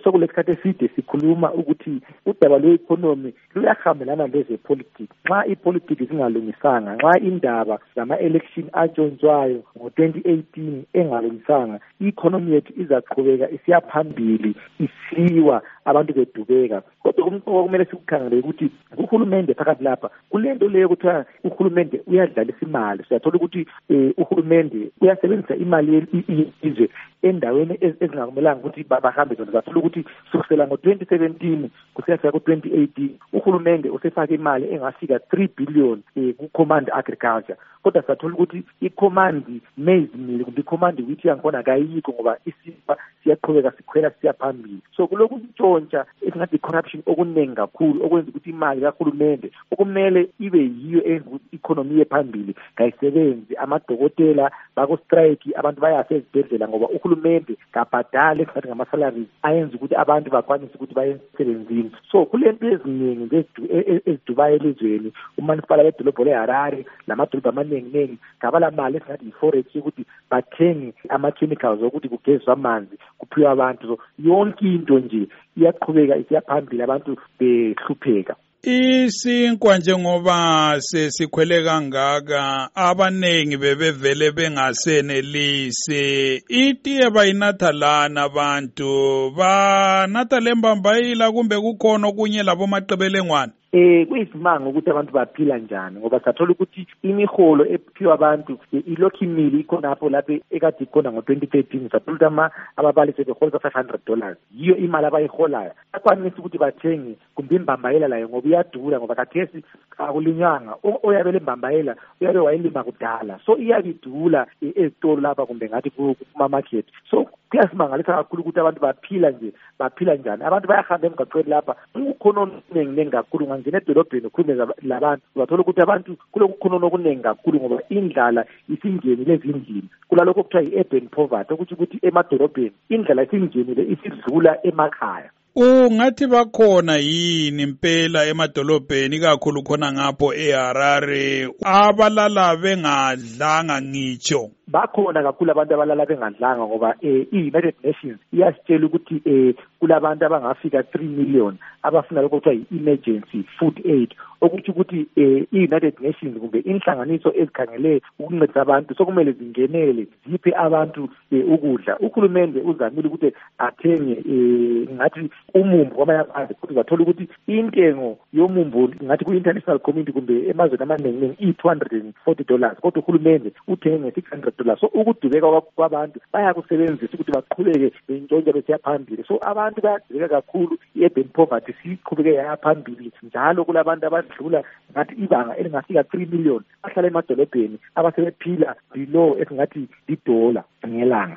sokulesikhathi eside sikhuluma ukuthi udaba lwe-economy luyahambelana lezepolitiki. Nxa ipolitiki zingalungisanga, nxa indaba zama-election atshontshwayo ngo-2018 engalungisanga, i-economy yethu izaqhubeka isiya phambili isiwa abantu bedubeka. Kodwa kumele sikukhangele ukuthi uhulumende phakathi lapha kulento leyo kuthiwa uhulumende uyadlalisa imali. Siyathola ukuthi uhulumende uyasebenzisa imali yezwe endaweni ezingakumelanga ukuthi bahambe zona. Siyathola ukuthi kusukela ngo-2017 kusiyafika ku-2018 uhulumende usefake imali engafika 3 billion ku-command agriculture. Kodwa siyathola ukuthi i-command maize meal kumbe i-command wheat yankhona kayikho ngoba isifa siyaqhubeka sikhwela siya phambili. So kulokhu ntshontsha esingathi corruption okuningi kakhulu okwenza ukuthi imali kahulumende okumele ibe yiyo economy yephambili kayisebenzi. Amadokotela bako-strike, abantu bayafa ezibhedlela ngoba uhulumende kabhadali esingathi ngama-salaries ayenza ukuthi abantu bakwanise ukuthi baye emsebenzini. So kulento eziningi ezidubayo elizweni. Umasipala wedolobho leHarare lamadolobho amaningi ngabala mali esingathi yi-forex yokuthi bathenge ama-chemicals okuthi kugezwe amanzi kuphiwe abantu. So yonke into nje iyaqhubeka isiyaphambili abantu behlupheka. Isinkwa njengoba sesikhwele kangaka abanengi bebevele bengasenelisi. Itiye bayinatha lana abantu banatha lembambayila kumbe kukhona okunye labo maqebelengwane? Kuyisimanga ukuthi abantu baphila njani ngoba sathola ukuthi imiholo ephiwa abantu ilokhu imili ikhonapho lapho ekade ikhona ngo-2013. Sathola ukuthi ababalisi beholisa $500 yiyo imali abayiholayo. Akwanisa ukuthi bathenge kumbe imbambayela layo ngoba iyadura ngoba kathesi akulinywanga. Oyabele imbambayela uyabe wayilima kudala, so iyabidula ezitolo lapha kumbe ngathi kuma-market. So kuyasimangalisa kakhulu ukuthi abantu baphila njani. Abantu bayahamba emgaqweni lapha ukhonono okuningi kakhulu. Ngangena edolobheni ukhulume labantu uzathola ukuthi abantu kulokukhonono okuningi kakhulu ngoba indlala isingenile ezindlini. Kulalokho okuthiwa yi-urban poverty ukuthi emadolobheni indlala isingenile isidlula emakhaya. Ungathi bakhona yini impela emadolobheni kakhulu khona ngapho eHarare abalala bengadlanga ngitsho? Bakhona kakhulu abantu abalala bengadlanga ngoba i-United Nations iyasitshela ukuthi kulabantu abangafika 3 million abafuna lokho kuthiwa yi-emergency food aid, okuthi ukuthi i-United Nations kumbe inhlanganiso ezikhangele ukuncedisa abantu sokumele zingenele ziphe abantu ukudla. Uhulumende uzamile ukuthi athenge ngathi umumbu kwamanye amazwe, futhi uzathola ukuthi intengo yomumbu ngathi ku-international community kumbe emazweni amaningi $240, kodwa uhulumende uthenge $600. So ukudubeka kwabantu bayakusebenzisa ukuthi baqhubeke bentshontsha besiya phambili. So abantu bayadubeka kakhulu, i-urban poverty siqhubeke yaya phambili njalo. Kulabantu abadlula ngathi ibanga elingafika 3 million bahlala emadolobheni abasebephila below esingathi $1 ngelanga.